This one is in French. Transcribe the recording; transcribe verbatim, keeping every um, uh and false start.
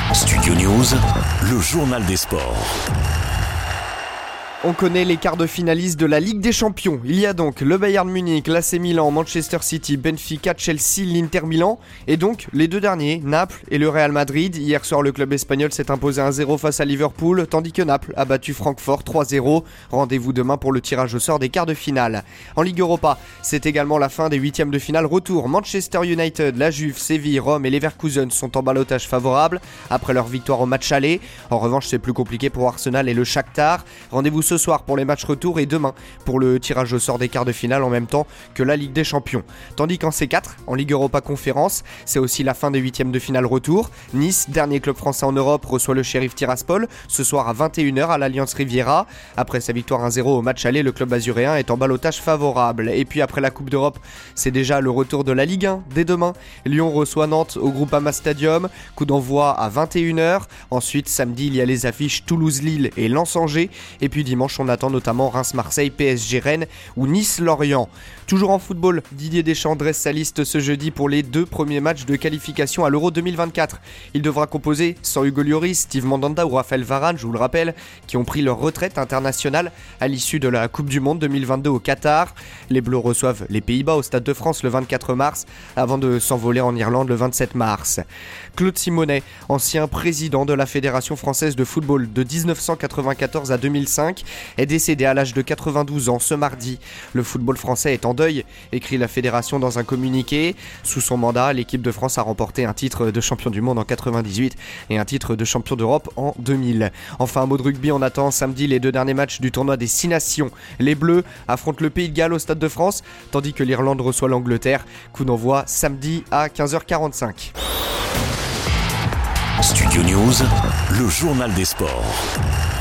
Studio News, le journal des sports. On connaît les quarts de finalistes de la Ligue des Champions. Il y a donc le Bayern Munich, l'A C Milan, Manchester City, Benfica, Chelsea, l'Inter Milan et donc les deux derniers, Naples et le Real Madrid. Hier soir, le club espagnol s'est imposé un zéro face à Liverpool, tandis que Naples a battu Francfort trois zéro. Rendez-vous demain pour le tirage au sort des quarts de finale. En Ligue Europa, c'est également la fin des huitièmes de finale retour. Manchester United, la Juve, Séville, Rome et Leverkusen sont en ballottage favorable après leur victoire au match aller. En revanche, c'est plus compliqué pour Arsenal et le Shakhtar. Rendez-vous ce soir pour les matchs retour et demain pour le tirage au sort des quarts de finale en même temps que la Ligue des Champions. Tandis qu'en C quatre, en Ligue Europa Conférence, c'est aussi la fin des huitièmes de finale retour. Nice, dernier club français en Europe, reçoit le Sheriff Tiraspol ce soir à vingt et une heures à l'Allianz Riviera. Après sa victoire un zéro au match aller, le club azuréen est en ballottage favorable. Et puis après la Coupe d'Europe, c'est déjà le retour de la Ligue un dès demain. Lyon reçoit Nantes au Groupama Stadium, coup d'envoi à vingt et une heures. Ensuite, samedi, il y a les affiches Toulouse-Lille et Lens-Angers. Et puis dimanche, on attend notamment Reims-Marseille, P S G-Rennes ou Nice-Lorient. Toujours en football, Didier Deschamps dresse sa liste ce jeudi pour les deux premiers matchs de qualification à l'Euro deux mille vingt-quatre. Il devra composer sans Hugo Lloris, Steve Mandanda ou Raphaël Varane, je vous le rappelle, qui ont pris leur retraite internationale à l'issue de la Coupe du Monde deux mille vingt-deux au Qatar. Les Bleus reçoivent les Pays-Bas au Stade de France le vingt-quatre mars avant de s'envoler en Irlande le vingt-sept mars. Claude Simonet, ancien président de la Fédération française de football de dix-neuf cent quatre-vingt-quatorze à deux mille cinq, est décédé à l'âge de quatre-vingt-douze ans ce mardi. Le football français est en deuil, écrit la fédération dans un communiqué. Sous son mandat, l'équipe de France a remporté un titre de champion du monde en quatre-vingt-dix-huit et un titre de champion d'Europe en deux mille. Enfin, un mot de rugby, on attend samedi les deux derniers matchs du tournoi des six nations. Les Bleus affrontent le Pays de Galles au Stade de France, tandis que l'Irlande reçoit l'Angleterre. Coup d'envoi samedi à quinze heures quarante-cinq. Studio News, le journal des sports.